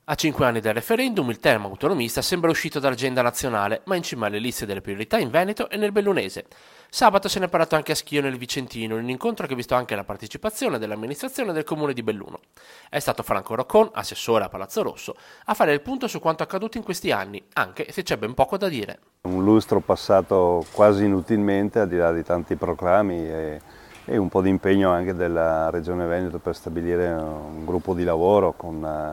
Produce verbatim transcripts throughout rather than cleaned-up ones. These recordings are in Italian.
A cinque anni dal referendum il tema autonomista sembra uscito dall'agenda nazionale, ma in cima alle liste delle priorità in Veneto e nel Bellunese. Sabato se ne è parlato anche a Schio nel Vicentino, in un incontro che ha visto anche la partecipazione dell'amministrazione del comune di Belluno. È stato Franco Roccon, assessore a Palazzo Rosso, a fare il punto su quanto accaduto in questi anni, anche se c'è ben poco da dire. Un lustro passato quasi inutilmente, al di là di tanti proclami e, e un po' di impegno anche della Regione Veneto per stabilire un gruppo di lavoro con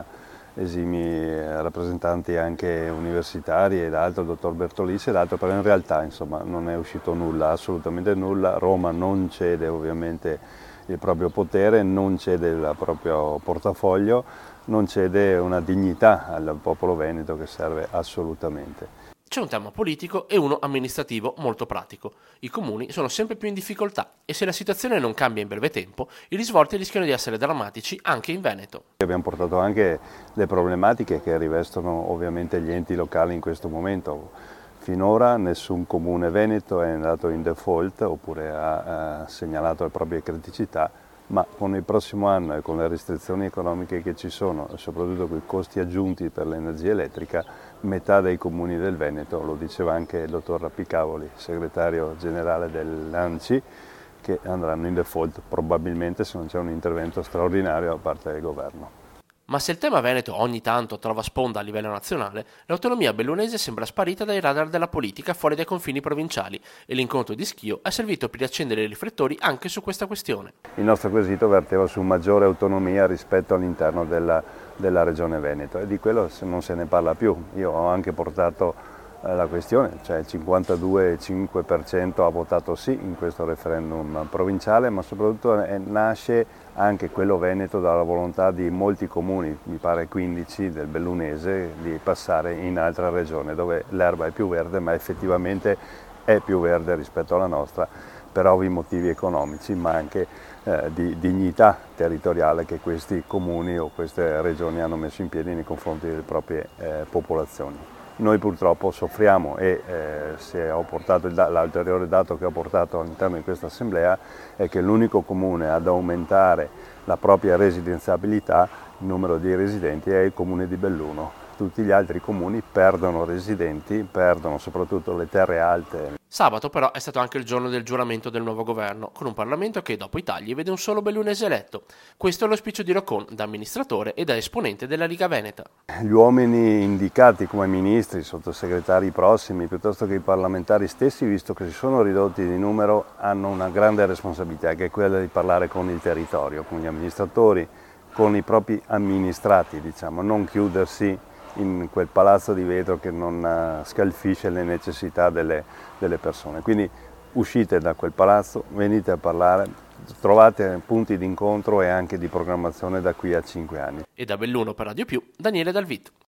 esimi rappresentanti anche universitari ed altro, il dottor Bertolissi ed altro, però in realtà insomma non è uscito nulla, assolutamente nulla. Roma non cede ovviamente il proprio potere, non cede il proprio portafoglio, non cede una dignità al popolo veneto che serve assolutamente. C'è un tema politico e uno amministrativo molto pratico. I comuni sono sempre più in difficoltà e se la situazione non cambia in breve tempo, i risvolti rischiano di essere drammatici anche in Veneto. Abbiamo portato anche le problematiche che rivestono ovviamente gli enti locali in questo momento. Finora nessun comune veneto è andato in default oppure ha, ha segnalato le proprie criticità, ma con il prossimo anno e con le restrizioni economiche che ci sono e soprattutto con i costi aggiunti per l'energia elettrica, metà dei comuni del Veneto, lo diceva anche il dottor Rappicavoli, segretario generale dell'ANCI, che andranno in default probabilmente se non c'è un intervento straordinario da parte del governo. Ma se il tema Veneto ogni tanto trova sponda a livello nazionale, l'autonomia bellunese sembra sparita dai radar della politica fuori dai confini provinciali e l'incontro di Schio è servito per riaccendere i riflettori anche su questa questione. Il nostro quesito verteva su maggiore autonomia rispetto all'interno della, della Regione Veneto e di quello non se ne parla più. Io ho anche portato la questione, cioè il cinquantadue virgola cinque per cento ha votato sì in questo referendum provinciale, ma soprattutto nasce anche quello veneto dalla volontà di molti comuni, mi pare quindici del Bellunese, di passare in altra regione dove l'erba è più verde, ma effettivamente è più verde rispetto alla nostra per ovvi motivi economici, ma anche eh, di dignità territoriale che questi comuni o queste regioni hanno messo in piedi nei confronti delle proprie eh, popolazioni. Noi purtroppo soffriamo e eh, se ho portato l'ulteriore dato che ho portato all'interno di questa assemblea è che l'unico comune ad aumentare la propria residenziabilità, il numero di residenti, è il comune di Belluno. Tutti gli altri comuni perdono residenti, perdono soprattutto le terre alte. Sabato però è stato anche il giorno del giuramento del nuovo governo, con un Parlamento che dopo i tagli vede un solo bellunese eletto. Questo è l'auspicio di Roccon, da amministratore e da esponente della Liga Veneta. Gli uomini indicati come ministri, sottosegretari prossimi, piuttosto che i parlamentari stessi, visto che si sono ridotti di numero, hanno una grande responsabilità, che è quella di parlare con il territorio, con gli amministratori, con i propri amministrati, diciamo, non chiudersi in quel palazzo di vetro che non scalfisce le necessità delle, delle persone. Quindi uscite da quel palazzo, venite a parlare, trovate punti di incontro e anche di programmazione da qui a cinque anni. E da Belluno per Radio Più, Daniele Dalvit.